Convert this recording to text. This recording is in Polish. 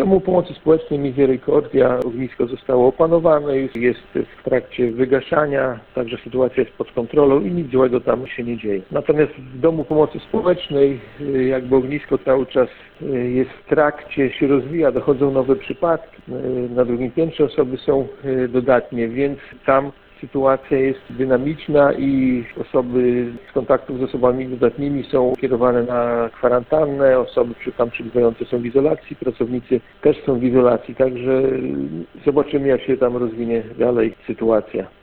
Domu Pomocy Społecznej Misericordia ognisko zostało opanowane, już jest w trakcie wygaszania, także sytuacja jest pod kontrolą i nic złego tam się nie dzieje. Natomiast w Domu Pomocy Społecznej jakby ognisko cały czas jest w trakcie, się rozwija, dochodzą nowe przypadki. Na drugim piętrze osoby są dodatnie, więc tam sytuacja jest dynamiczna i osoby z kontaktów z osobami dodatnimi są kierowane na kwarantannę, osoby tam przebywające są w izolacji, pracownicy też są w izolacji, także zobaczymy, jak się tam rozwinie dalej sytuacja.